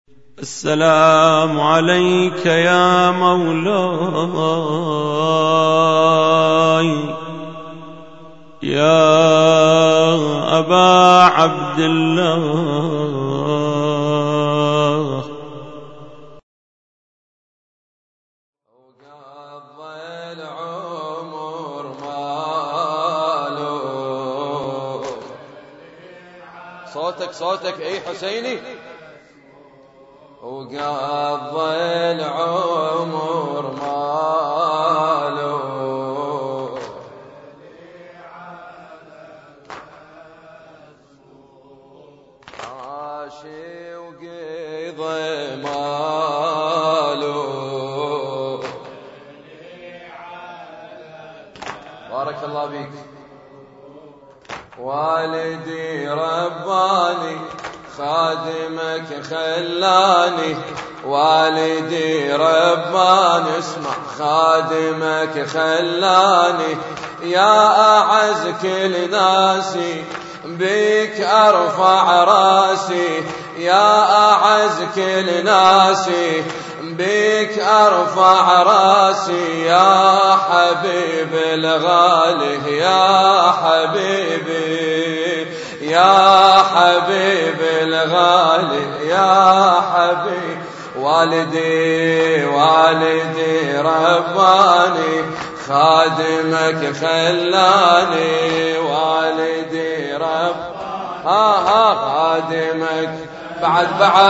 السلام عليك يا مولاي يا أبا عبد الله. وقضى العمر ماله صوتك اي حسيني. وقضى العمر ماله عاشي وقضى ماله. بارك الله بيك. والدي رباني خادمك خلاني. والدي رباني اسمع خادمك خلاني. يا أعز كل ناسي بك أرفع راسي. يا أعز كل ناسي بك أرفع راسي. يا حبيب الغالي يا حبيبي يا حبيب الغالي يا حبيب. والدي رباني خادمك خلاني. والدي خادمك بعد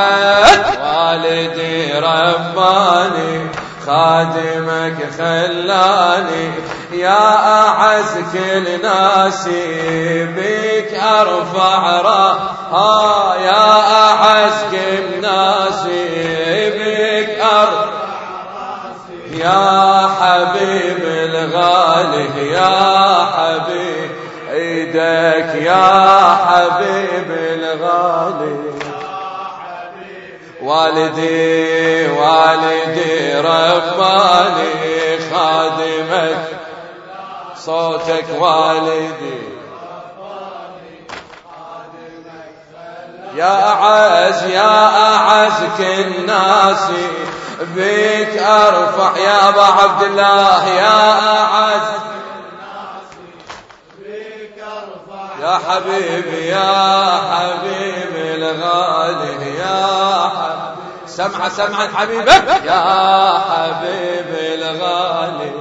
والدي رباني خادمك خلاني. يا أعز كل ناسي بك أرفع يا أعز كل ناسي بك أرفع يا حبيب الغالي يا حبيب ايدك يا حبيب الغالي. والدي رباني خادمك صوتك. والدي يا أعز كل ناسي بك أرفع يا أبا عبد الله يا أعز يا حبيبي يا حبيب الغالي يا حبيب. سمعا حبيبك يا حبيب الغالي.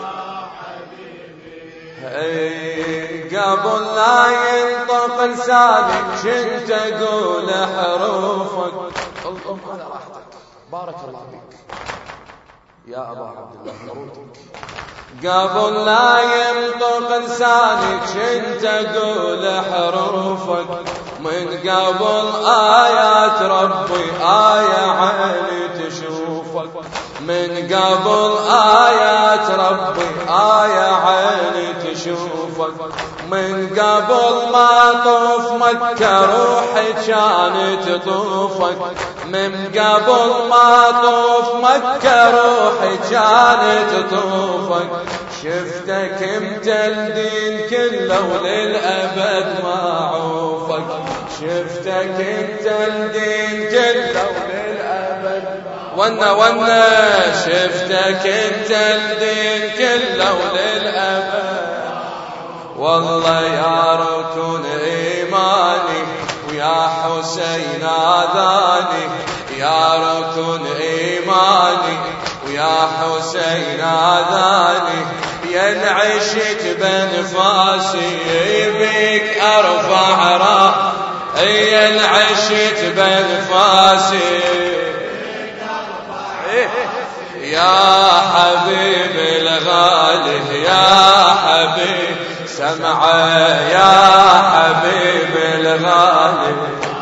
قبل لا ينطق لسانك كنت اقول حروفك. على راحتك بارك الله فيك يا أبا عبد الله ضرورتك. قبل لا ينطق لسانك كنت اقول حروفك. من قبل آيات ربي آية عيني تشوفك. من قبل آيات ربي آية عيني تشوفك. من قبل ما طوف مكة روحي كانت تطوفك. من قبل ما طوف مكة روحي كانت تطوفك. شفتك انت الدين كله وللأبد ما عوفك. شفتك انت الدين كله وللأبد ونا شفتك انت الدين كله وللأبد. والله يا ركن إيماني ويا حسين آذاني. يا ركن إيماني ويا حسين آذاني. ينعشت بنفاسي بك أرفع ينعشت بنفاسي يا حبيب الغالي يا حبيب. سمعه يا حبيب الغالي.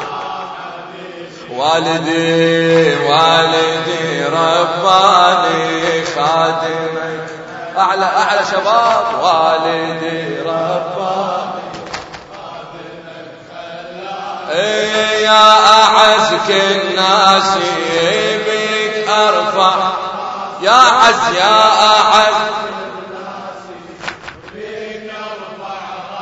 والدي رباني خادمك أعلى شباب. والدي رباني يا أعز كل ناسي بك أرفع يا عز يا أعز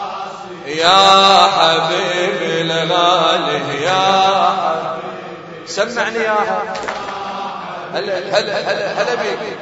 يا حبيب الغالي يا حبيب. سمعني ياها. هلا هلا هلا هلا بيك.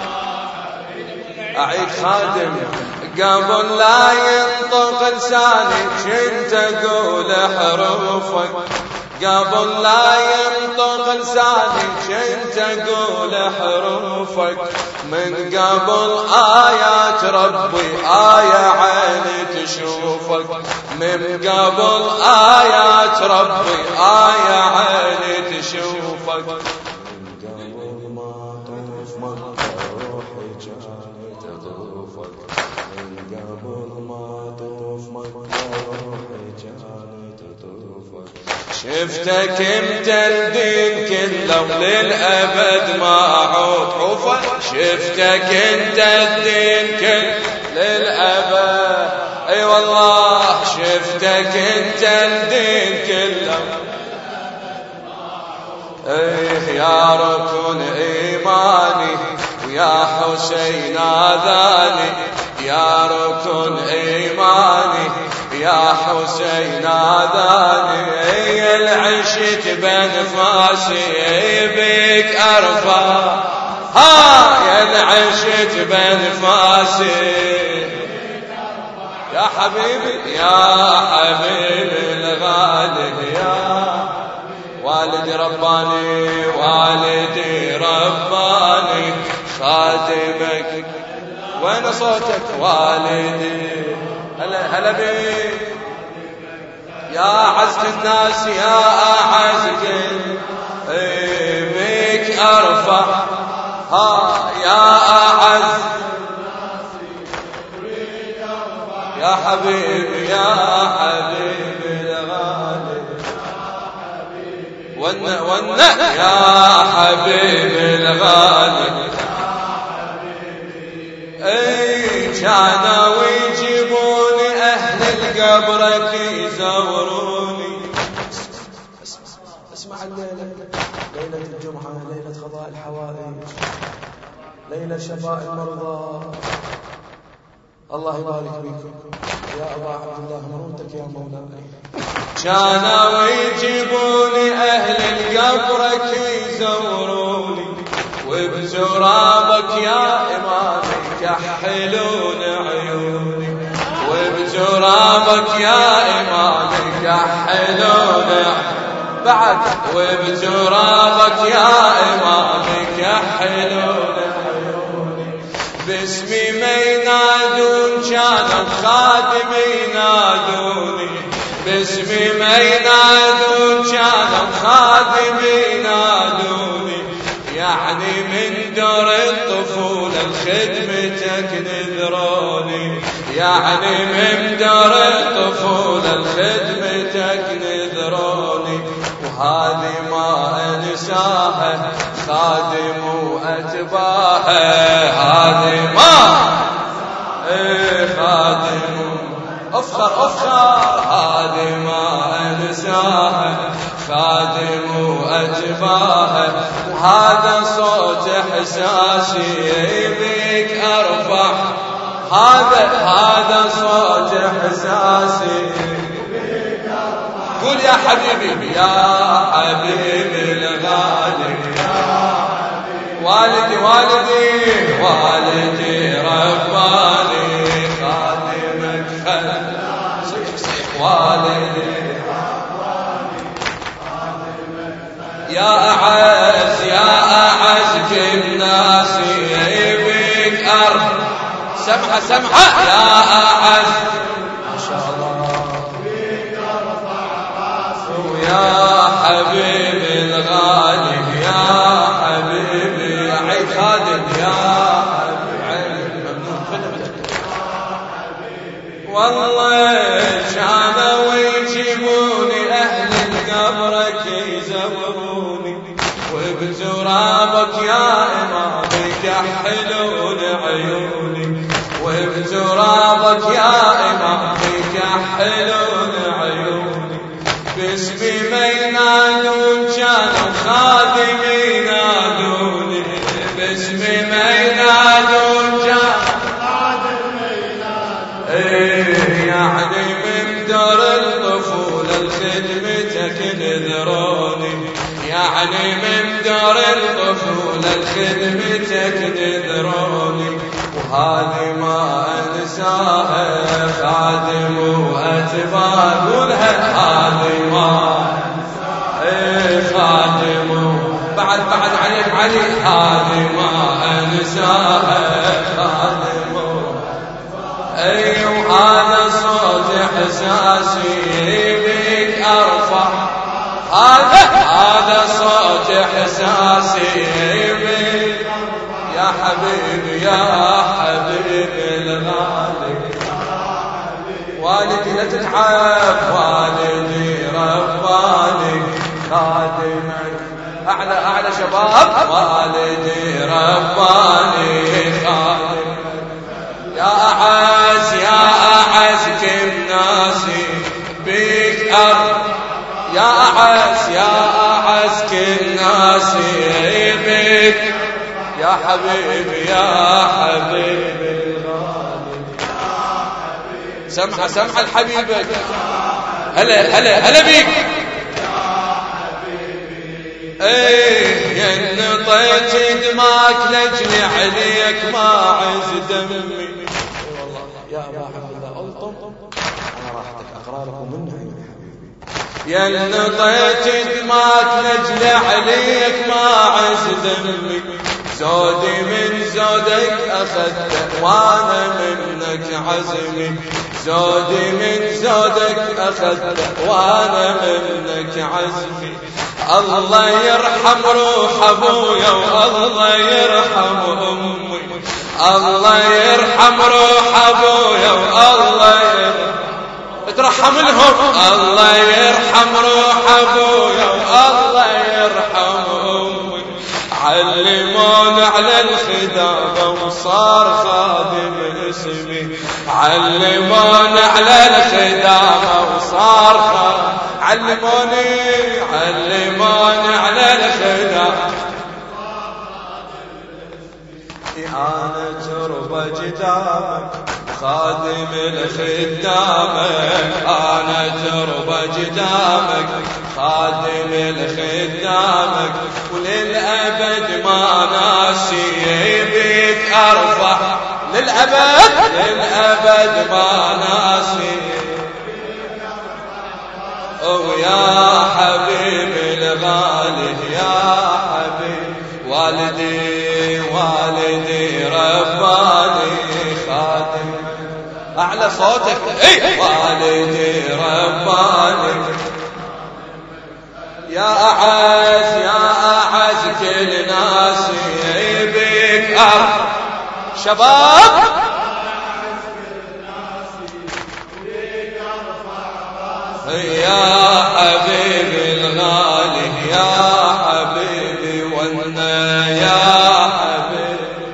أعيد خادم قبل لا ينطق لساني كنت أقول حروفك، قبل لا ينطق لساني كنت أقول حروفك، من قبل آيات ربي آية عيني تشوفك، من قبل آيات ربي آية عيني تشوفك، من قبل ما طوف مكة روحي كانت تطوفك، من قبل ما طوف مكة روحي كانت تطوفك، شفتك انت الدين كله للأبد ما عود حوفك، شفتك انت الدين كله للأبد، اي والله شفتك انت الدين كله، ايه يا ركن ايماني ويا حسين اذاني، يا ركن ايماني يا حسين اذاني، العشت بانفاسي بك ارفع، ها يا العشت بانفاسي يا حبيبي يا حبيبي الغالي، يا والدي رباني والدي رباني خادمك، وين صوتك والدي، هلا هلا بيك يا عزك الناس يا أعزك بك أرفع، ها يا أعز يا حبيبي يا حبيبي الغالي، ون يا حبيبي الغالي، اي كانوا يجيبوني اهل القبرك يزوروني، اسمع الليلة ليلة الجمعة، ليلة قضاء الحوائج، ليلة شفاء المرضى، الله يبارك بكم يا أبا عبد الله مرودك يا مولاي، كانوا يجيبوني أهل القبرك يزوروني، وبزرابك يا إمامي كحلون عيوني، وبزرابك يا إمامي كحلون بعد، وبزرابك يا إمامي كحلون عيوني، باسمي ما ينادون كانوا خادمي ينادوني، باسمي ما ينادون كانوا خادمي ينادوني، يعني من دور الطفولة لخدمتك نذروني، يعني من دور الطفولة لخدمتك نذروني، وهذه ما انساها خادم واتباعه، هذه ما خادم افخر افخر، هذه ما انساها خادم واتباعه، وهذا صوت احساسي بك ارفع، هذا صوت احساسي بك ارفع، قول يا حبيبي يا حبيبي الغالي، والدي والدي والدي رباني خادمك والدي يا أعز كل ناس بك أرض، سمحة سمحة يا أعز ما شاء الله بك أرفع راسي، يا حبيبي الغالي يا حبيبي عيد خادم يا حبيبي ممنون خدمتك، والله كانوا يجيبوني أهل القبرك يزوروني، وبزرابك يا إمامي كحلون عيوني، وبزرابك يا إمامي كحلون عيوني، باسمي ما ينادون كانوا خادمي ينادوني، باسمي ما ينادون كانوا خادمي ينادوني، يعني من دور الطفولة لخدمتك نذروني، يعني دار الطفولة لخدمتك نذروني، وهذه ما انساها خادم واتباع، قولها هذه ما انساها خادم، بعد عليك علي، هذه ما انساها خادم، وهذا صوت احساسي بك ارفع، هذا صوت احساسي بك يا حبيبي يا حبيبي الغالي، والدي لا تتعب، والدي رباني خادمك، اعلى شباب، والدي رباني خادمك، يا أعز كل ناسي بك يا أعز كل ناسي بك يا حبيبي يا حبيبي الغالي، سمع الحبيبك، هلا بيك ايه، ينطيت دماك لجلي عليك ما عز دمي، والله يا ابا عبد الله الطم انا راحتك اقرا لكم منها ينطيت دماك لجلي عليك ما عز دمي، زودي من زودك اخذت وانا منك عزمي، زودي من زودك اخذت وانا منك عزمي، الله يرحم روح ابويا والله يرحم امي، الله يرحم روح ابويا والله اترحم لهم، الله يرحم روح ابويا والله يرحم امي، علمون على الخدامة وصار خادم اسمي، علمون على الخدامة وصار خادم، علموني على الخدامة، أنا تربة جدامك خادم الخدامك، أنا تربة جدامك خادم الخدامك، وللأبد ما ناسي بك أرفع، للأبد ما ناسي، ويا حبيبي الغالي يا حبيبي، والدي رباني خادم، أعلى صوتك والدي رباني، يا أعز كل ناسي بك شباب يا حبيبي الغالي يا حبيبي وانا يا حبيبي،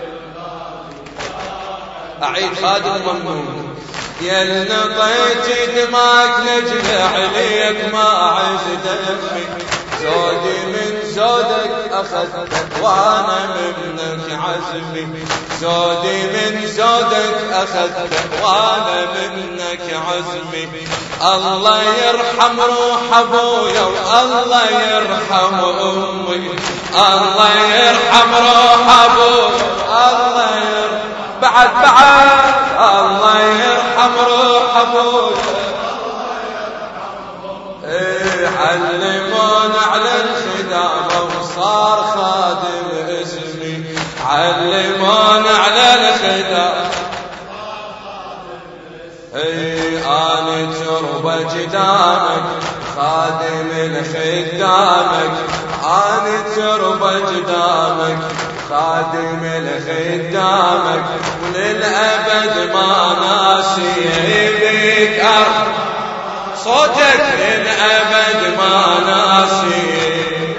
أعيد خادم ممنون، يلنطيت دماك لجل عليك ما عز دمي، زودي من زودك أخذت وانا منك عزمي، زودي من زودك أخذت وانا منك عزمي، الله يرحم روح ابويا والله يرحم امي، الله يرحم روح ابويا الله يرحم، بعد الله يرحم روح ابويا، علمون على الخدامة وصار خادم اسمي، علمون على الخدامة، أنا تربة جدامك خادم الخدامك، أنا تربة جدامك خادم الخدامك، وللأبد ما ناسي بك صوتك، للأبد ما ناسي،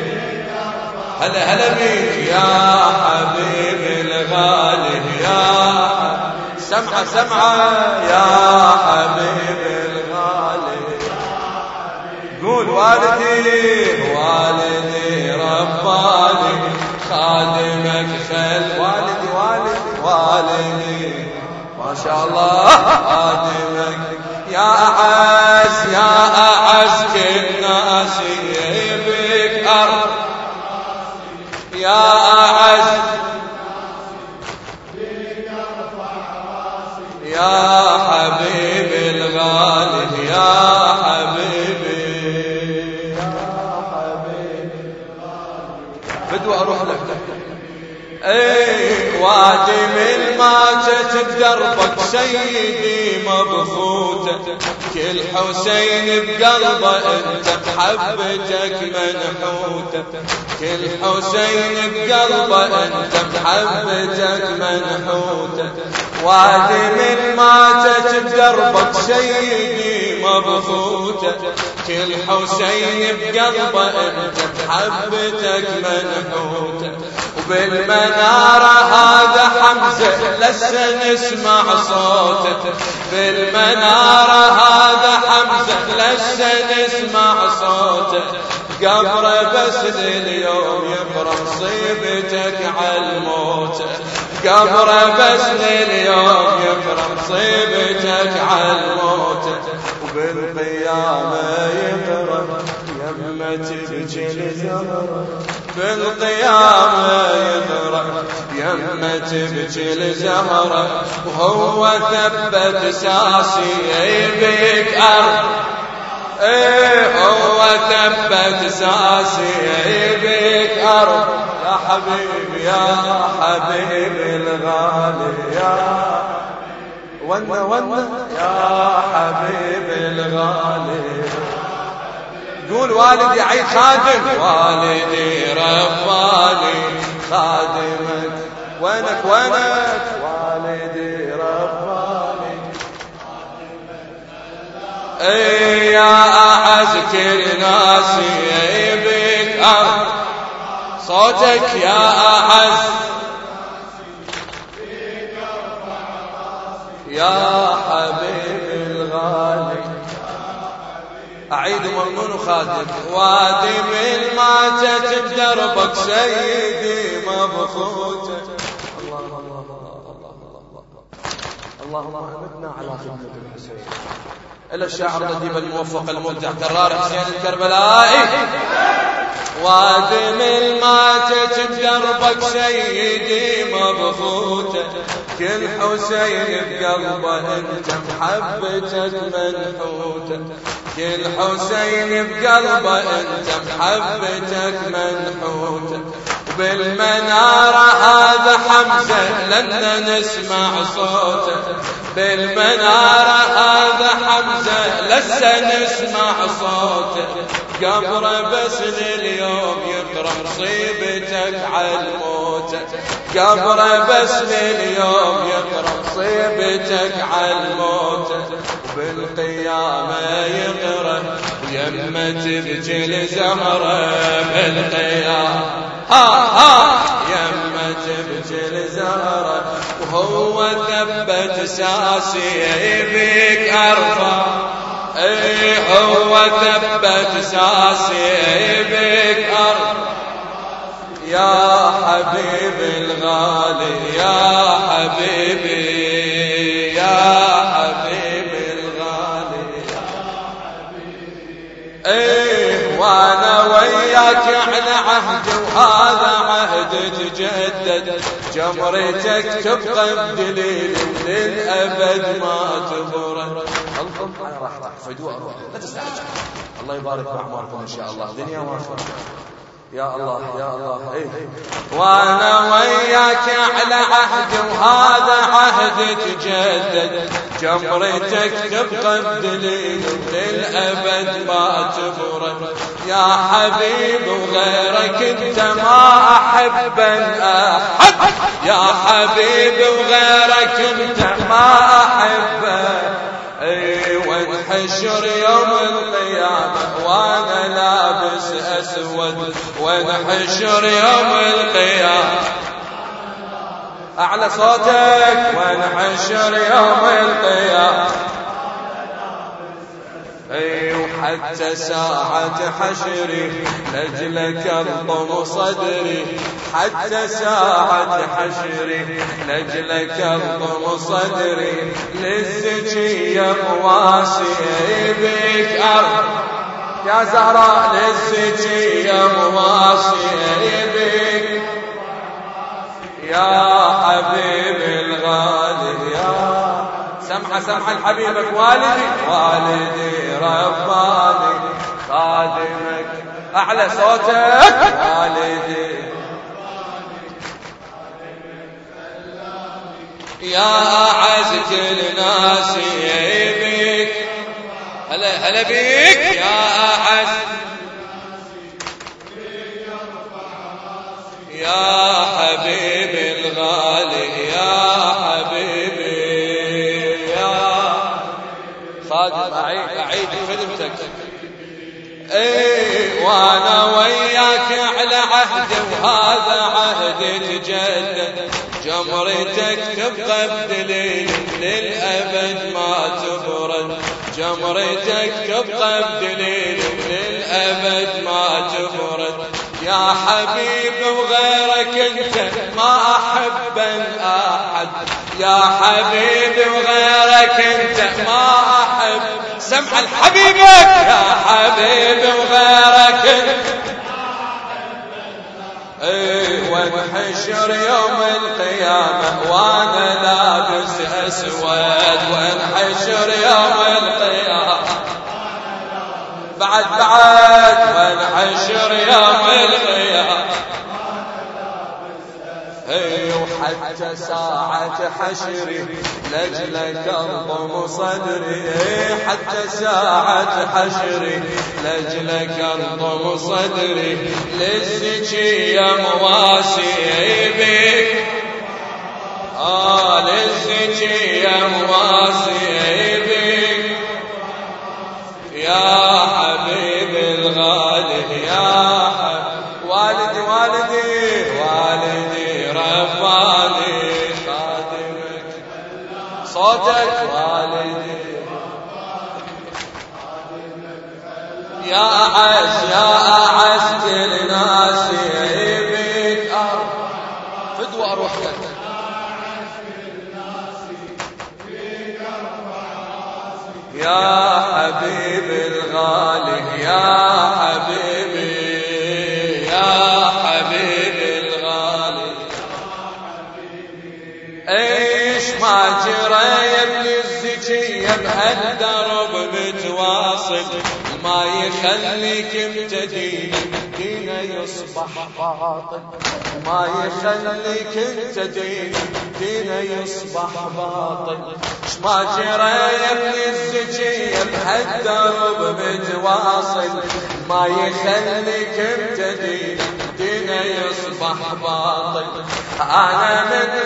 هلا بيك يا حبيبي الغالي يا سمعة يا حبيبي الغالي، قول والدي رباني خادمك خل، والدي ما شاء الله خادمك، يا أعز كل ناسي بك يا أعز يا حبيبي الغالي يا حبيبي يا حبيبي بدو أروح لك اي وادي من ماتت بدربك سيدي مبخوته كل حسين بقلبه انت بحبتك منحوته كل حسين بقلبه انت بحبتك منحوته وادي من ماتت بدربك سيدي مبخوته كل حسين بقلبه انت بحبتك منحوته وبالمنارة هذا حمزة لسه نسمع صوته بالمنارة هذا حمزة لسه نسمع صوته قبره بس لليوم يقرأ مصيبتك عالموت قبره بس لليوم يقرأ مصيبتك عالموت وبالقيامة يقرأ يمه تبكي لزهرة بالقيامة يقرأ يمه تبكي لزهرة وهو ثبت ساسي بك أرض هو ثبت ساسي بك أرض يا حبيبي يا حبيبي الغالي يا ون يا حبيبي الغالي قول والدي عيد خادم والدي رباني خادمك وينك والدي رباني اي يا اعز كل ناسي بك ارض صوتك يا اعز يا حبيبي الغالي أعيد ممنون خادم وادي من ماتت بدربك سيدي مبخوته اللهم أمتنا على خدمة الحسين إلى الشاعر الأديب الموفق المبدع كرار حسين الكربلائي وادي من ماتت بدربك سيدي مبخوته كل حسين بقلبه انت محبتك منحوته كل حسين بقلبه انت محبتك منحوته وبالمنارة هذا حمزة لن نسمع صوته بالمنارة هذا حمزة لسه نسمع صوته قبره بس لليوم يقرأ مصيبتك عالموت قبره بس لليوم يقرأ مصيبتك عالموت وبالقيامة يقرأ ويمه تبكي لزهرة بالقيامة يمه تبكي لزهرة وهو ثبت ساسي بك أرفع هو ثبت ساسي بك أرفع يا حبيبي الغالي يا حبيبي يا حبيبي الغالي وانا وياك على عهد وهذا عهد تجدد جمرتك تبقى بدليل للأبد ما تبرد القم على راحتك فدوء أروح لا تستعجل الله يبارك بأعماركم إن شاء الله دنيا وآخرة يا الله يا الله وانا وياك على عهد وهذا عهد تجدد جمرتك تبقى بدليل للأبد ما تبرد يا حبيب وغيرك انت ما احب احد يا حبيب وغيرك انت ما احب وانحشر يوم القيامة وانا لابس اسود وانحشر يوم القيامة اعلى صوتك وانحشر يوم القيامة وحتى ساعة حشري لجلك الطم صدري حتى ساعة حشري لجلك الطم صدري للزكية مواسي بك أرض يا زهراء للزكية مواسي بك يا حبيبي الغالي يا سمع لحبيبك والدي رباني خادمك أعلى صوتك والدي يا أعز كل ناس بك هلا بك يا أعز يا حبيبي الغالي يا حبيبي يا خادم أعيد خدمتك وانا وياك على عهد وهذا عهد تجدد جمرتك تبقى بدليل للأبد ما تبرد جمرتك تبقى بدليل للأبد ما تبرد يا حبيبي وغيرك انت ما احب احد يا حبيبي وغيرك انت ما احب سمع لحبيبك يا حبيبي وغيرك انت وانحشر يوم القيامة وانا لابس اسود وانحشر يوم القيامة بعد وانحشر يوم القيامة وحتى ساعة حشري لجلك انضم صدري حتى ساعة حشري لجلك انضم صدري للزكية مواسي بك للزكية مواسي بك يا حبيبي الغالي يا والدي رباني خادمك صوتك والدي يا أعز كل ناس بك فدوى أروح لك يا حبيبي الغالي يا حبيبي يا حبيبي الغالي ايش ما جرى يا ابن الزكية بهالدرب متواصل ما يخليك امتدين دينا يصبح باطل ما يخليك امتدين دينا يصبح باطل ما جرى يا ابن الزكية بهالدرب متواصل ما يخليك امتدين دينا يصبح باطل أنا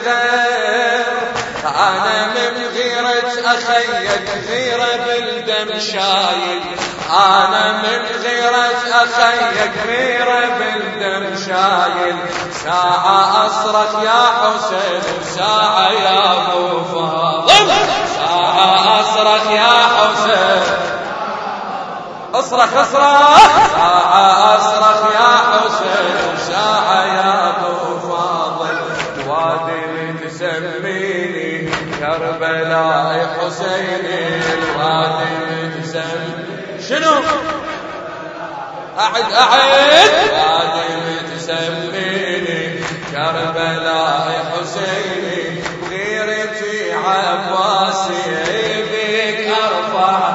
من غيرة أخيك غيرة بالدم شايل أنا من غيرة أخيك غيرة بالدم شايل ساعة أصرخ يا حسين وساعة يا أبو فاضل ساعة أصرخ يا حسين أصرخ ساعة أصرخ يا حسين وساعة يا أبو فاضل الوادي تسميني كربلاء حسيني الوادي تسميني شنو أعد الوادي تسميني كربلاء حسيني غيرتي عباسي بك أرفع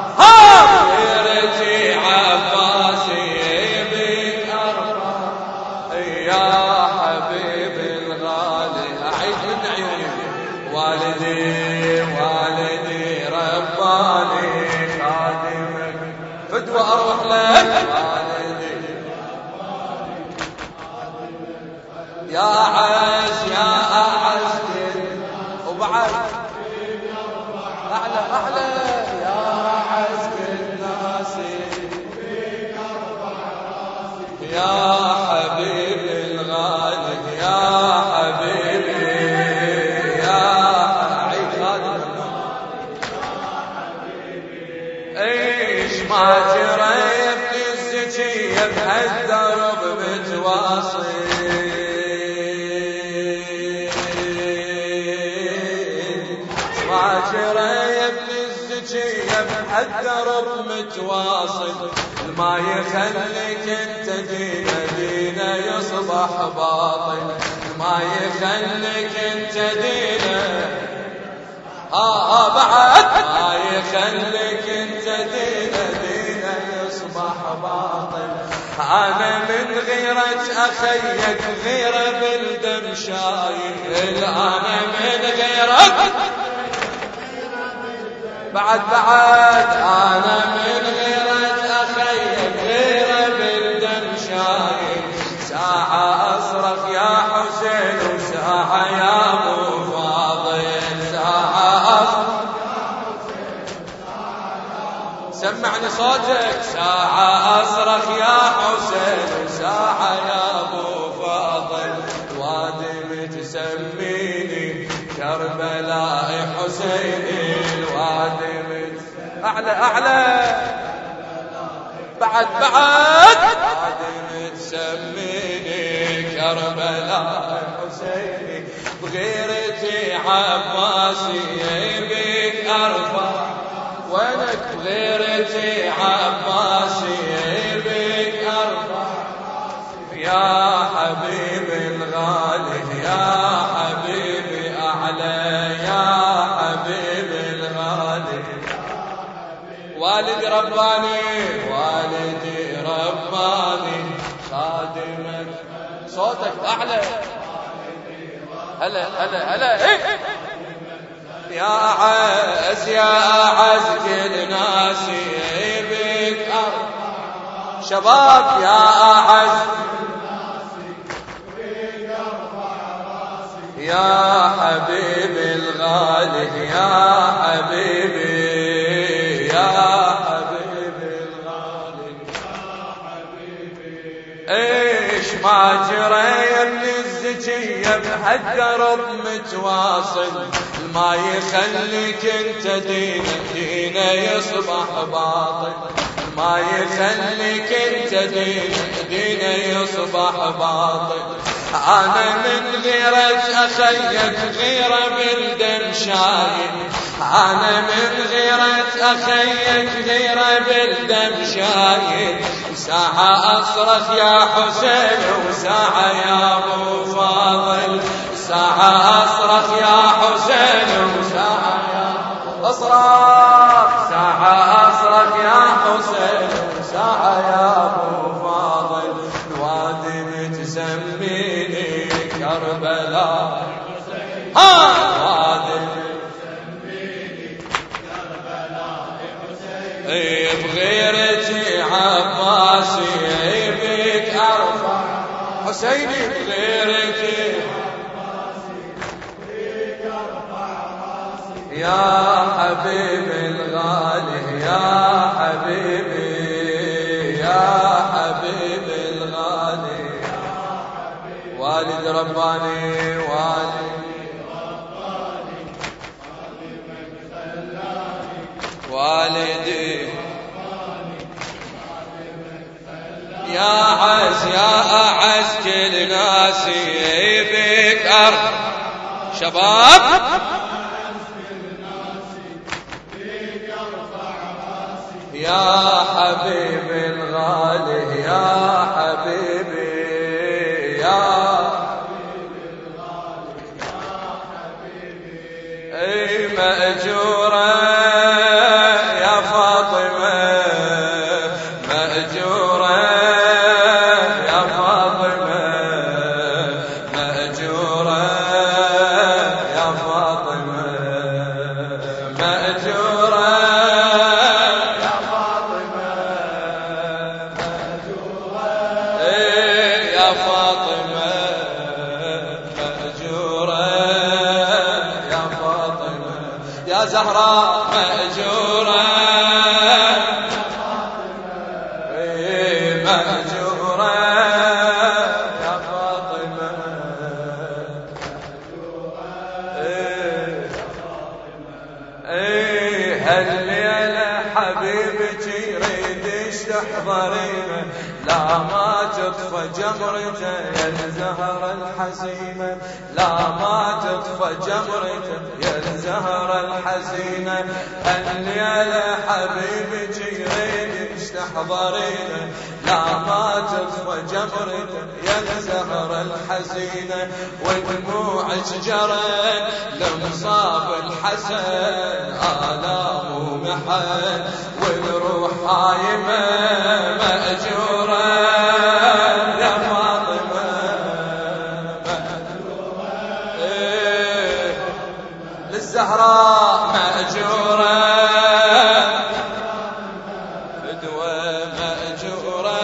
غيرتي عباسي بك أرفع يا حبيبي الغالي أعيد من عيوني والدي رباني خادمك فدوى أروح لك والدي يا أعز وبعد أعلى يا أعز الناس يا حبيبي الغالي يا حبيبي يا عيد خادم ايش ما جرى يا ابن الزكية بهالدرب متواصل ما جرى يا ابن الزكية بهالدرب متواصل ما يخليك انت دينا يصبح باطل ما يخليك انت دينه بعد ما يخليك انت دينه يصبح باطل. انا من غيرك اخيك غيره بالدم شايل. انا من غيرك بعد انا من غيرك اخيك غيره بالدم شايل. ساعة اصرخ يا حسين وساعة يا ابو فاضل. ساعة اصرخ سمعني صوتك. ساعة اصرخ يا حسين وساعة يا ابو فاضل. الوادي متسميني كربلاء حسيني. الوادي اعلى بعد الوادي متسميني كربلاء حسيني. بغيرتي عباسي بك ارفع وينك. بغيرتي عباسي بك ارفع يا حبيبي الغالي يا حبيبي اعلى يا حبيبي الغالي. والدي رباني خادمك. صوتك اعلى. هلا يا أعز كل ناسي بك شباب. يا أعز يا حبيبي الغالي يا حبيبي الغالي. ايش ما جرى من الزكية بهالدرب متواصل. ما يخليك انت دينه يصبح باطل. ما يخليك انت دينه يصبح باطل. انا من غيرك اخيك غيره بالدم شايل. انا من غيرك اخيك غيره بالدم شايل. ساعة اصرخ يا حسين وساعة يا ابو فاضل. ساعة اصرخ يا حسين وساعة يا اصرخ. ساعة اصرخ يا حسين وساعة يا ابو فاضل. الوادي متسميني كربلاء. الوادي متسميني كربلاء حسين. بغيرتي عباسي بك ارفع حسيني. بغيرتي يا حبيبي الغالي يا حبيبي الغالي. والد رباني والدي يا أعز كل ناسي بك أرض. شباب يا حبيبي الغالي يا حبيبي اي مأجورة يا فاطمة. مأجورة يا فاطمة. مأجورة يا فاطمة. مأجورة يا فاطمة. مأجورة يا فاطمة. يا زهراء مأجورة مأجورة يا فاطمة. هالليلة حبيبك يريدش تحضرينه. لا ما تطفى جمرته يا الزهرة الحزينة. لا ما تطفى جمرته يا الزهرة الحزينة. الليلة حبيبك يريدش تحضرينه. لا ما تطفى جمرته يا الزهرة الحزينة ودموعك جرت لمصاب الحسن آلام ومحن والروح هايمة مأجورة يا فاطمة للزهراء مأجورة فدوة مأجورة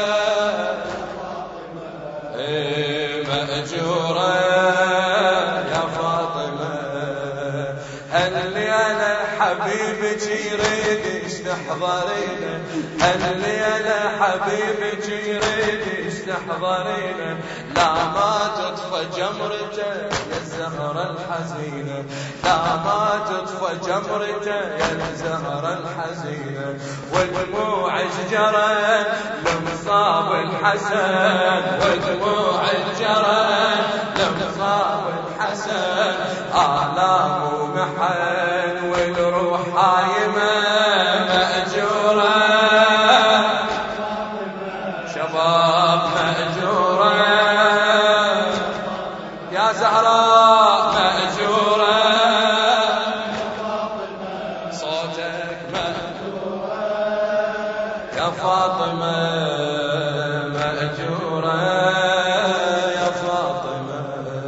مأجورة يا فاطمة هالليلة حبيبك يريدك تحضرينا هالليلة حبيبك يريدك تحضرينا لا ما تطفى جمرته يا الزهرة الحزينة لا ما تطفى جمرته يا الزهرة الحزينة ودموعك جرت لمصاب الحسن ودموعك جرت لمصاب الحسن آلام ومحن والروح هايمة مأجورة شباب مأجورة يا زهراء مأجورة صوتك مأجورة يا فاطمة مأجورة يا فاطمة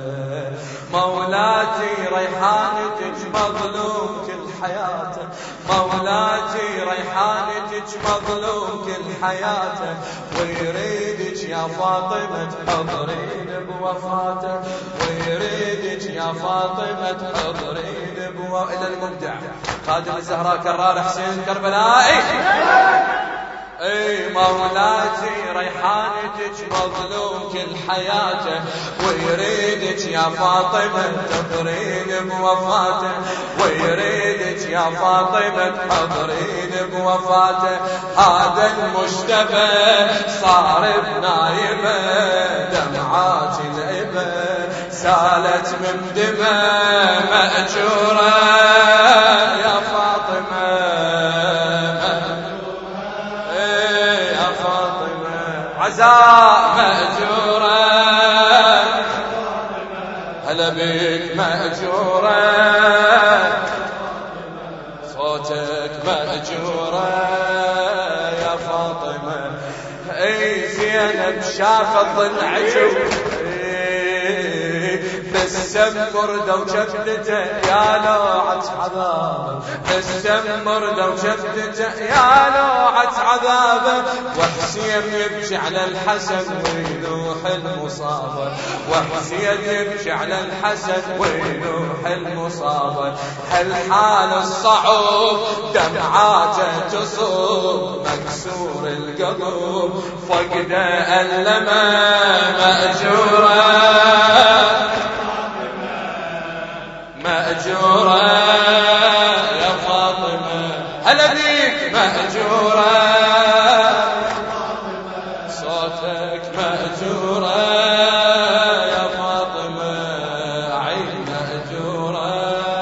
مولاتي ريحانتك مظلوم كل حياته مولاتي ريحانتك مظلوم كل حياته ويريدك يا فاطمة تحضرين بوفاته ويريدك يا فاطمة تحضرين إلى المبدع خادم الزهراء كرار حسين كربلائي اي مولاتي ريحانتك مظلوم كل حياته ويريدك يا فاطمة تحضرين بوفاته ويريدك يا فاطمة تحضرين بوفاته هذا المشتبه صار بنايبه دمعات الإبه سالت من دمه مأجورة يا فاطمة عزاء مأجورة هلا بك مأجورة صوتك مأجورة يا فاطمة اي زينب شافت ضلعك بالسم مرده وشدته يا لوعة عذابه بالسم مرده وشدته يا لوعة عذابه وحسين يبكي على الحسن ويلوح المصابة وحسين يبكي على الحسن ويلوح المصابة هالحال الصعوب دمعاته تصوب مكسور القلب فقده ألمه مأجورة مأجورة يا فاطمة هلا بيك مأجورة صوتك مأجورة يا فاطمة عين مأجورة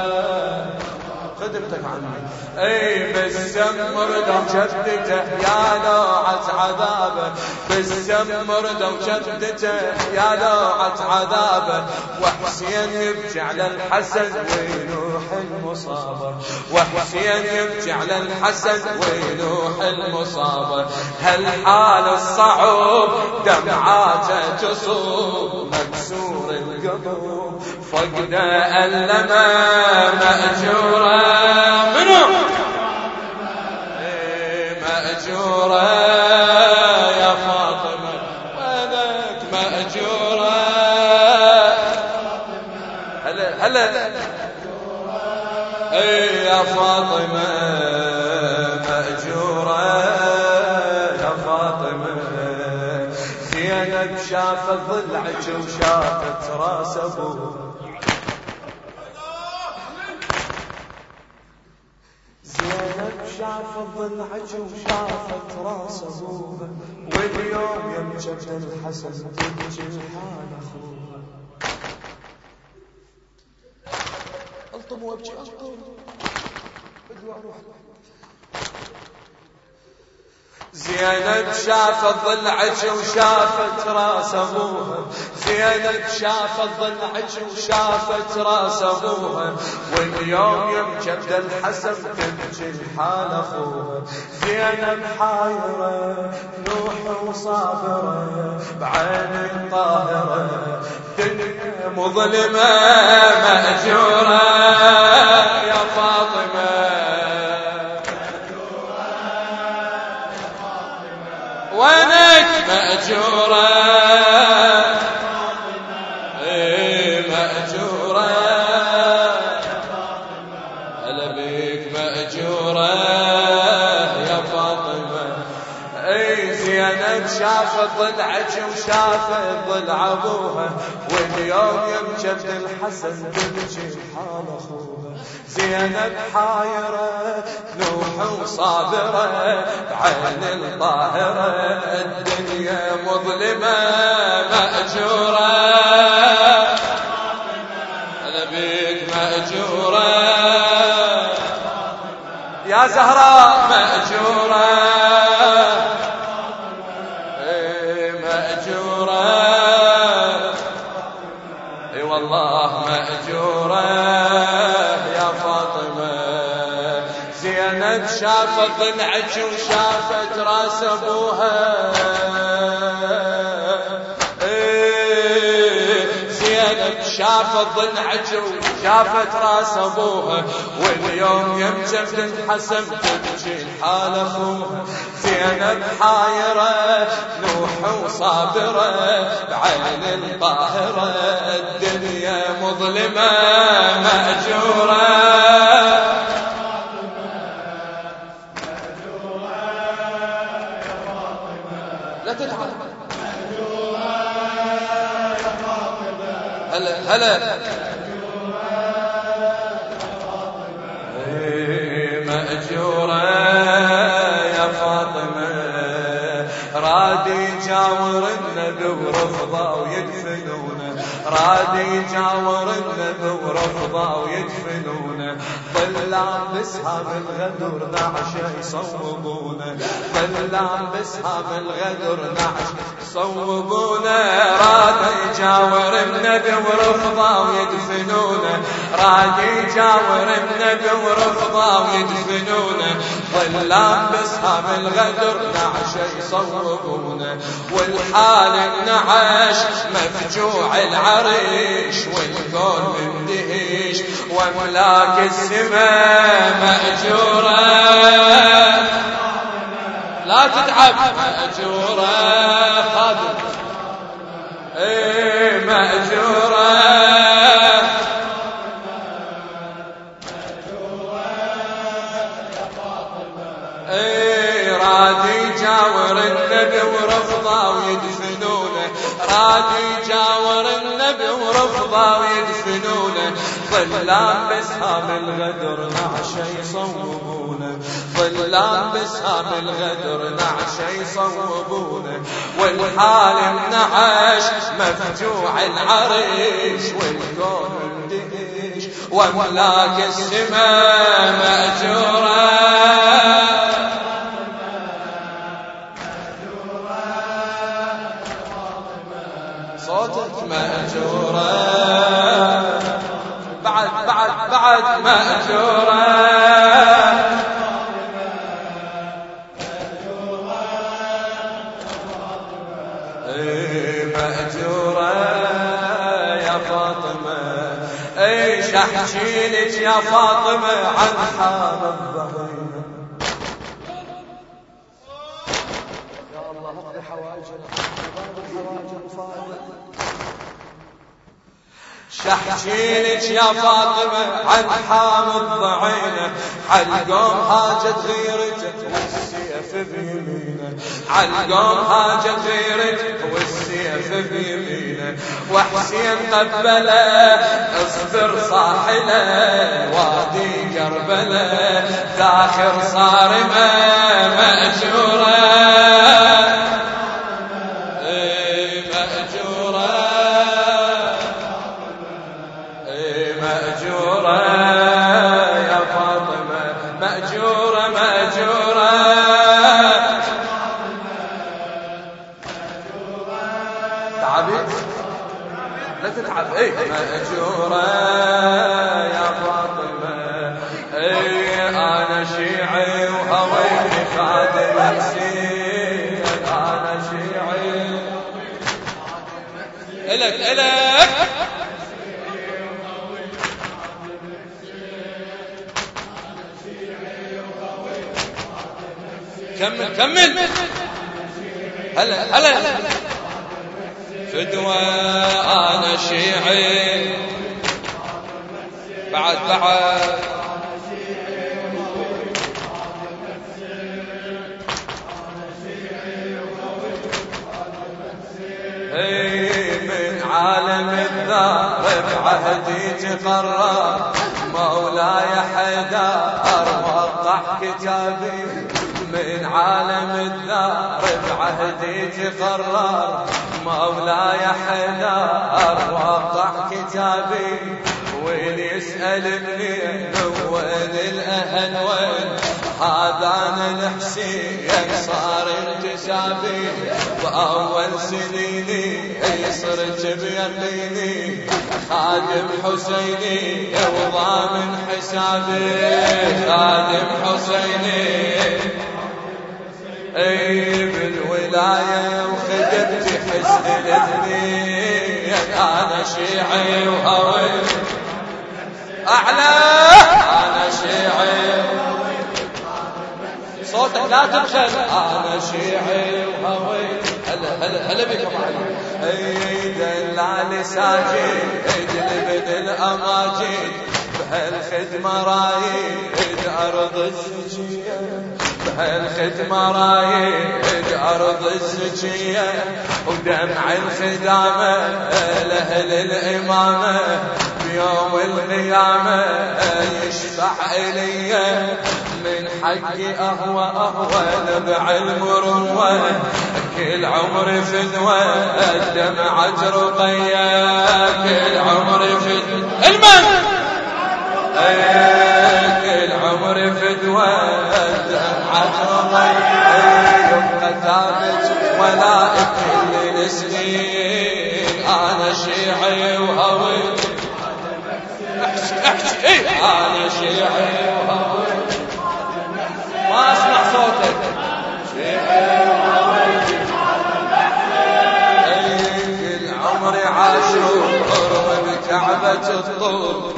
خدمتك عني اي بالسم مرده وشدته يا لوعة عذابه بالسم مرده وشدته يا لوعة عذابه وحسين يبكي على الحسن ويلوح المصابة وحسين يبكي على الحسن ويلوح المصابة هالحال الصعوب دمعاته تصوب مكسور القلب فقده ألمه مأجورة منو مأجورة يا فاطمة وينك مأجورة هلا اي يا فاطمة مأجورة يا فاطمة زينب شافت ضلعك وشافت راس ابوه زينب شافت ضلعك وشافت راس ابوها واليوم يمجد الحسن تبكي حال اخوها الطم وابكي الطم بدو اروح زينب شافت ضلعك وشافت راس ابوها، زينب شافت ضلعك وشافت راس ابوها، واليوم يبكي عبد الحسن تبكي الحال اخوها. زينب حايرة نوح وصابرة بعين طاهرة، دنيا مظلمة مأجورة يا فاطمة، وينك مأجورة مأجورة، هلا بيك مأجورة يا فاطمة. زينب شافت ضلعك وشافت ضلع ابوها، واليوم يبكي عبد الحسن تبكي حال اخوها. زينب حايرة نوح وصابرة بعين الطاهرة، الدنيا مظلمة مأجورة، هلا بيك مأجورة يا زهراء مأجورة مأجورة، اي والله مأجورة يا فاطمة. زينب شافت ضلعك وشافت راس ابوها، زينب شافت ضلعك وشافت راس ابوها، واليوم يبكي عبد الحسن تبكي الحال اخوها. زينب حايرة نوح وصابرة بعين الطاهرة، الدنيا مظلمة مأجورة لا تتعب هلا هلا مأجورة يا فاطمة. رادي يجاور النبي ورفضه ويدفنونه، رادي يجاور النبي ورفضه ويدفنونه، ظلام بسهام الغدر نعش يصوبونه، ظلام بسهام الغدر نعش يصوبونه. رادي يجاور النبي ورفضه ويدفنونه، رادي يجاور النبي ورفضه ويدفنونه، ظلام بسهام الغدر نعش يصوبونه. والحال النعش مفجوع العريش، والكون مندهش وملاك السماء مأجورة لا تتعب مأجورة خادم مأجورة رادي جاور النبي ورفضه ويدفنونه، رادي جاور النبي ورفضه ويدفنونه، ظلام بسهام الغدر نعش يصوبونه، ظلام بسهام الغدر نعش يصوبونه. والحال النعش مفجوع العريش، والكون مندهش وملاك السماء مأجورة صوتك مأجورة بعد مأجورة مأجورة يا فاطمة. ايش احكي لك يا فاطمة عن حال الظهيرة؟ يا الله اقضي حوائجنا شحكي لك يا فاطمة عن حامض ضعينه، عالقوم هاجت غيرته والسيف بيمينه، عالقوم هاجت غيرته والسيف بيمينه، وحسين قبله اصبر صاحله وادي كربله، ذاخر صارمه مأجورة مأجورة يا فاطمة مأجورة مأجورة تتعب. مأجورة يا فاطمة، أنا شيعي وهويني خادم حسين، أنا شيعي إلك كمل هلا فدوى أنا شيعي بعد من عالم الدار بعهدي تقرر مولاي حيدر وضح كتابي، من عالم الدار بعهدي تقرر مولاي حيدر وضح كتابي، وين يسألني وين الأهل وين هذا أنا الحسين صار انتسابي، بأول سنيني صرت بيقيني خادم حسيني وضامن حسابي، خادم حسيني بالولاية وخدمت حسن الاثنين، أنا شيعي وهوي أعلى، أنا شيعي صوتك لا تبخل، أنا شيعي وهوي هلا بكم علي دلالي ساجد لبن الأماجد بهالخدمة رايد أرض الزكية، بهالخدمة رايد أرض الزكية، ودمع الخدامة لأهل الإمامة بيوم القيامة يشفع إلي، من حقي أهوى نبع المروة، كل عمري فدوة الدمع رقية، كل عمري فدوة المن كل عمري فدوة الدمع رقية، يبقى ثابت ولائك كل السنين، أنا شيعي وهوي احكي أنا شيعي وهوي ما أسمع صوتك، شيعي وهوي كل عمري عاشور بكعبة الطور،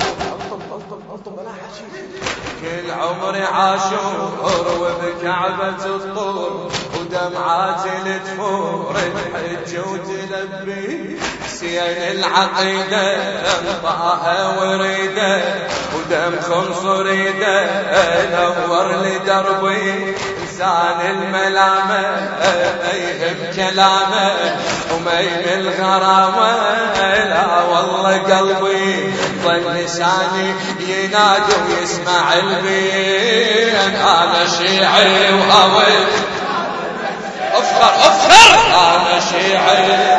كل عمري عاشور وبكعبة الطور، ودمعات الجفور تحج وتلبي حسين العقيدة، انطاها وريده ودم خمس ريده نور لدربي، لسان الملامة ما يهم كلامه وما يهم الغرامة، لا والله قلبي ظل لساني ينادي ويسمع البين، أنا شيعي وهوي افخر أنا شيعي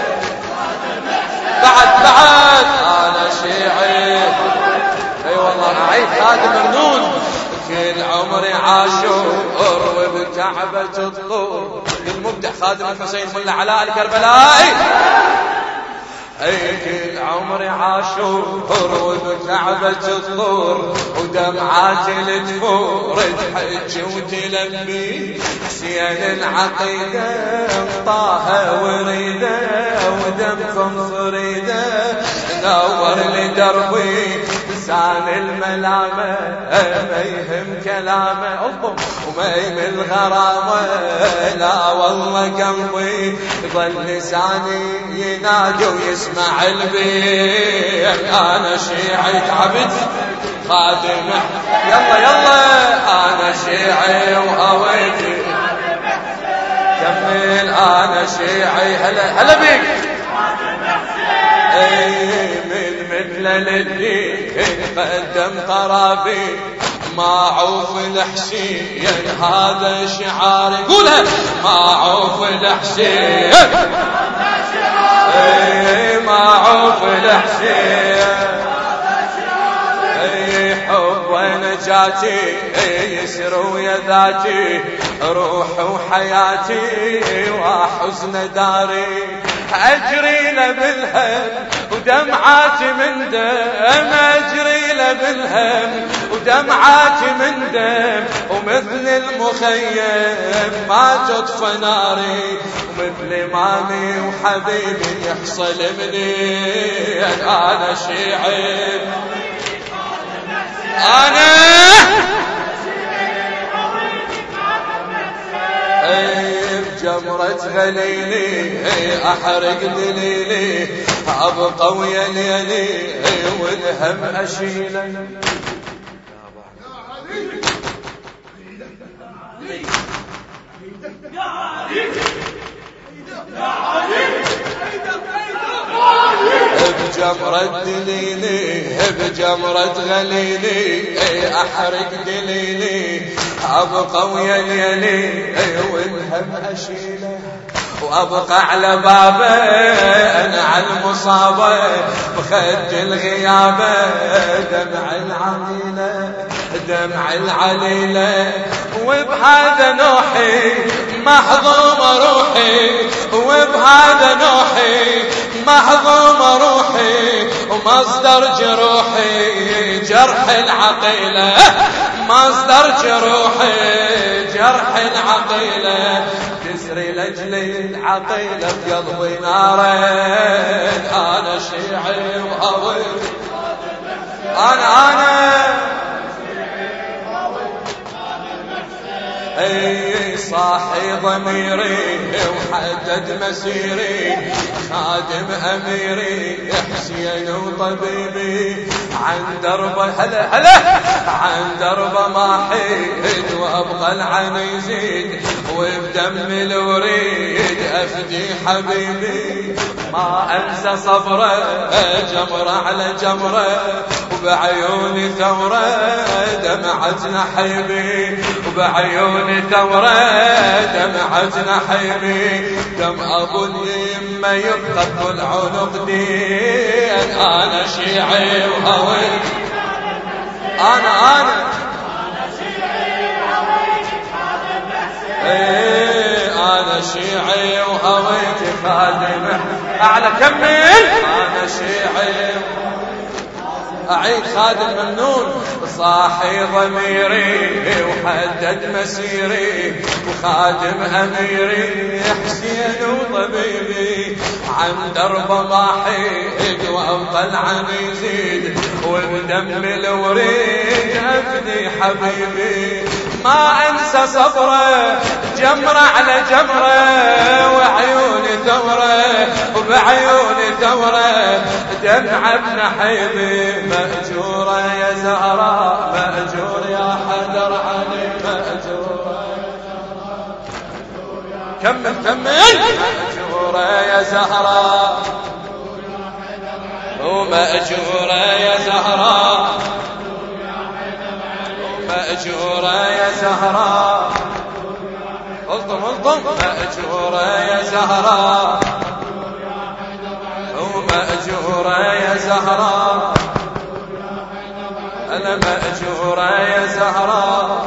بعد أنا شيعي، اي والله أعيد خادم منون، كل عمري عاشور وبكعبة الطور، المبدع خادم الحسين ملا علاء الكربلائي، كل عمري عاشور وبكعبة الطور، ودمعات الجفور تحج وتلبي حسين العقيدة، طه وريده ودم خمس ريده نور لدربي، لسان الملامة ما يهم كلامه وما يهم الغرامة، لا والله قلبي ظل لساني ينادي ويسمع البين، أنا شيعي تعبت خادمه يلا أنا شيعي وهويتي كمل، أنا شيعي هلا بيك من مثل للدين قدم قرابي معوف الحسين، هذا شعاري قولها معوف الحسين، معوف الحسين حب ونجاتي يسر ويا ذاتي روح وحياتي وحزن داري، أجري له بالهم ودمعاتي من دم، أجري له بالهم ودمعاتي من دم، ومثل المخيم ما تطفى ناري، ومثل إمامي وحبيبي يحصل مني أنا شيعي. أنا بجمرة غليلي أحرق دليلي، أبقى ويا ليلي والهم أشيله. بجمرة دليلي بجمرة غليلي أحرق دليلي، أبقى ويا ليلي والهم أشيله، وأبقى على بابه أنا على المصابة بخد الغيابة، دمع العليلة دمع العليلة، وبهذا نوحي محظوم روحي، وبهذا نوحي محظوم روحي، ومصدر جروحي جرح العقيلة، مصدر جروحي جرح العقيلة، تسري لجلي العقيلة بقلبي نارين، أنا شيعي وهوي أنا اي صاحي ضميري وحدد مسيري، خادم اميري حسين وطبيبي، عن دربه هلا هلا عن دربه ما حيد، وابغى العن يزيد وبدم الوريد افدي حبيبي، ما انسى صبره جمره على جمره، وبعيوني ثوره دمعت نحيبي، وبعيوني ثوره دمعت نحيبي، دم ابو اليمه يبقى طول عنق دين، انا شيعي وهوي انا أنا شيعي وهويت خادم أعلى كمل، أنا شيعي أعيد خادم ممنون، صاحي ضميري وحدد مسيري، وخادم أميري حسين وطبيبي، عن دربه ما حيد وأبقى العن يزيد، وبدم الوريد أفدي حبيبي، ما أنسى صبره جمرة على جمرة، وعيوني ثورة وبعيوني ثورة دمع ابن حيبي، مأجورة يا زهراء مأجور يا حدر علي، مأجورة كمل مأجورة يا زهراء، ومأجورة يا زهراء، مأجورة يا زهراء، الطم مأجورة يا زهراء، ومأجورة يا زهراء، أنا مأجورة يا زهراء،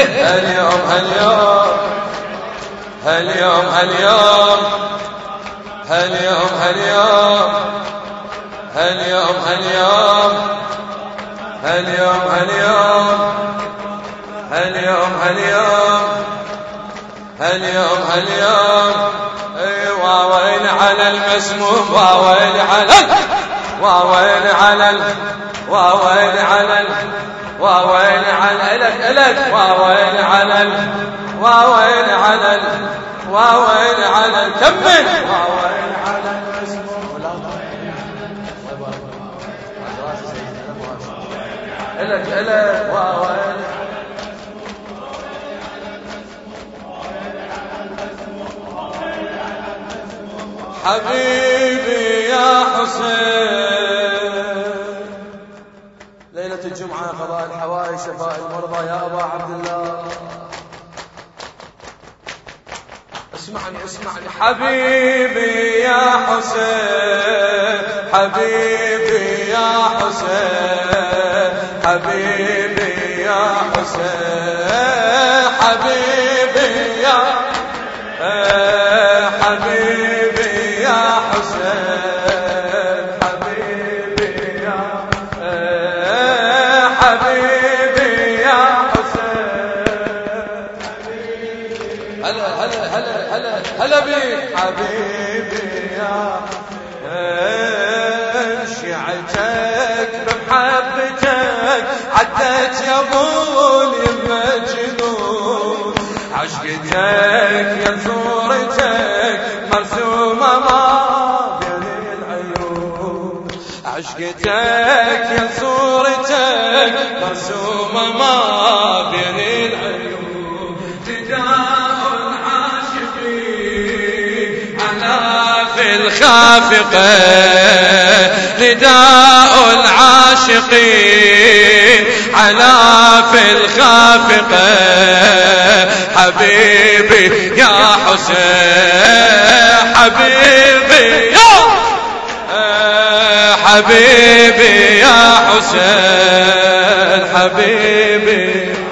هاليوم هاليوم هاليوم هاليوم هاليوم هاليوم هاليوم هاليوم هاليوم هاليوم هاليوم هاليوم هاليوم واويل على المسموم واويل على واويل على واويل على واويل على الك واويل على واويل على واويل على كمل واويل على المسموم الك واويل حبيبي يا حسين ليلة الجمعة قضاء الحوائج شفاء المرضى يا أبا عبد الله اسمعني حبيبي يا حسين حبيبي يا حسين حبيبي يا حسين حبيبي يا حبيبي يا حسين حبيبي يا حبيبي يا حسين هلا هلا هلا هلا هلا بيك حبيبي يا شيعتك بمحبتك عدت يا ابو المجنون عشقتك يا صورتك مرسومة ما بين العيون عشقتك يا صورتك مرسومة ما بين العيون نداء العاشقين على في الخافقة نداء العاشقين على في الخافقة حبيبي يا حسين حبيبي يا حبيبي يا حسين حبيبي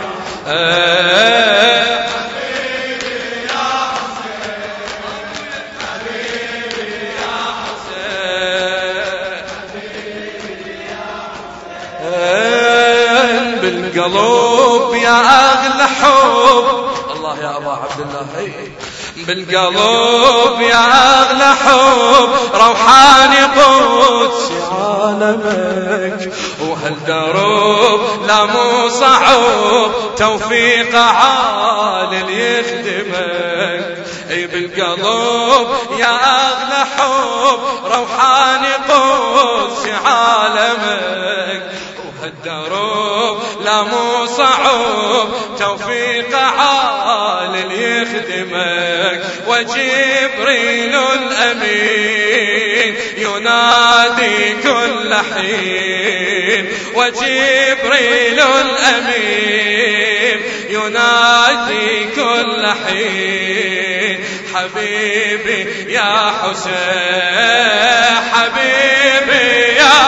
بالقلوب يا أغلى حب الله يا أبا عبد الله بالقلوب يا أغلى حب روحاني قدس عالمك وهالدروب لا مو صعب توفيق عال يخدمك اي بالقلوب يا أغلى حب روحاني قدس عالمك الدروب لا مو صعب توفيق عال يخدمك وجبريل الأمين ينادي كل حين وجبريل الأمين ينادي كل حين حبيبي يا حسين حبيبي يا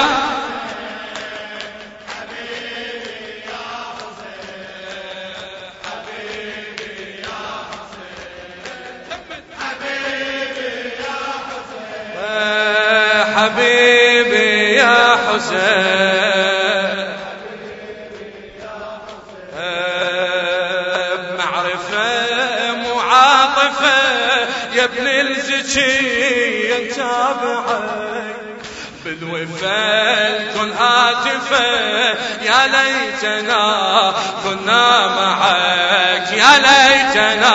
حبيبي يا حسين بمعرفة معاطفة يا ابن الزكي نتابعك بالوفاء كن هاتفة يا ليتنا كنا معك يا ليتنا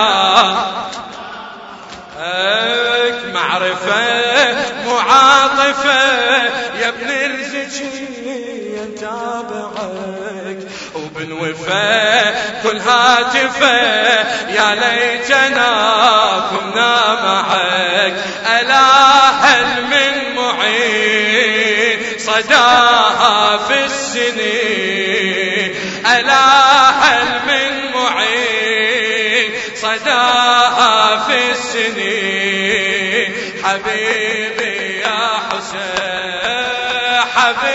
معرفة معاطفة يا ابن الزكي نتابعك وبالوفاء كل هاتفة يا ليتنا كنا معك ألا هل من معين صداها في السنين ألا هل من معين صداها في السنين حبيبي يا حسين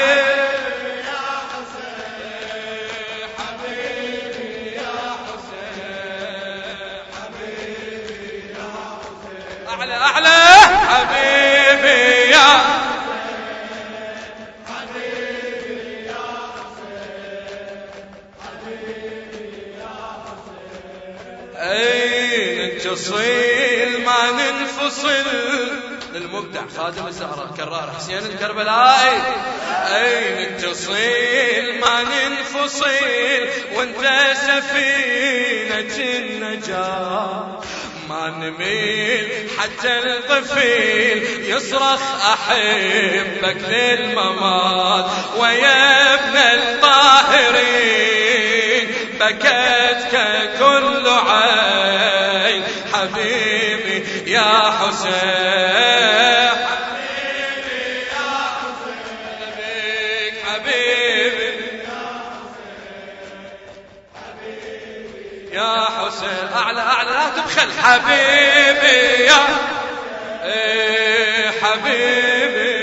حبيبي يا حسين حبيبي يا حسين حبيبي يا أي نتصل ما ننفصل. للمبدع خادم الزهراء كرار حسين الكربلائي. أي نتصل ما ننفصل وانت سفينة النجاة. ما نميل حتى الطفيل يصرخ أحبك للممات. ويا ابن الطاهرين بكتك كل عين. حبيبي يا حسين حبيبي يا حسين حبيبي يا حسين. أعلى أعلى لا تبخل. حبيبي يا حبيبي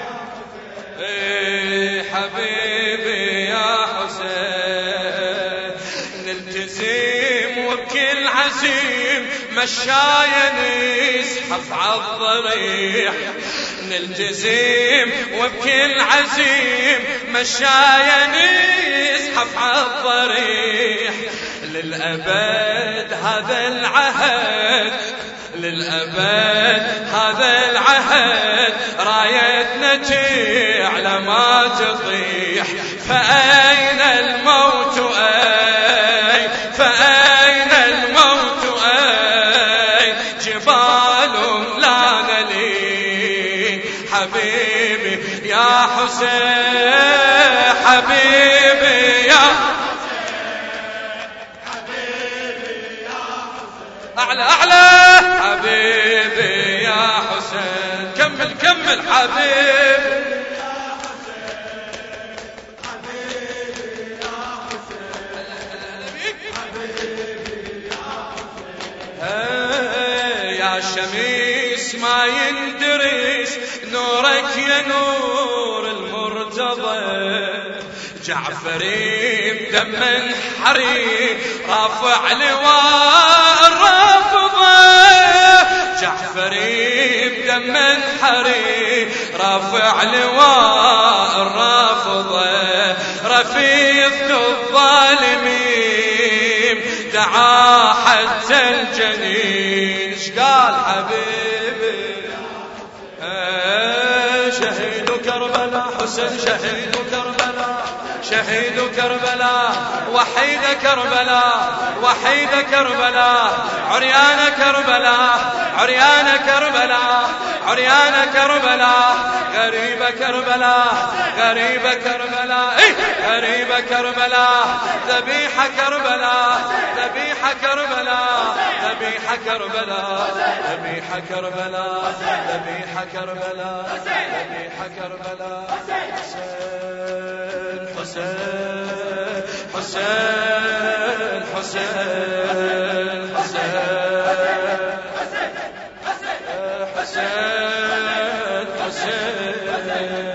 حبيبي يا حسين. نلتزم وبكل عزيم مشايا نزحف عالضريح. نلتزم وبكل عزيم مشايا نزحف عالضريح. للأبد هذا العهد للأبد هذا العهد. رايتنا تعلى ما تطيح. فأين الموت أي فأين الموت أي جبال لا نلين. حبيبي يا حسين حبيبي يا أعلى أعلى. حبيبي يا حسين. كمل كمل. حبيبي يا شميس ما يندرس نورك يا نور المرتضى. جعفري بدم حريق رافع لواء الرافضة. جعفري بدم حريق رافع لواء الرافضة. رفيق الظالمين دعا حتى الجنين. شقال حبيبي شهيد كربلاء حسين شهيد كربلاء شهيد كربلاء. وحيد كربلاء وحيد كربلاء. عريان كربلاء عريان كربلاء عريان كربلاء. غريب كربلاء غريب كربلاء غريب كربلاء. ذبيح كربلاء ذبيح كربلاء ذبيح كربلاء ذبيح كربلاء ذبيح كربلاء ذبيح كربلاء. حسين حسين حسين حسين حسين حسين حسين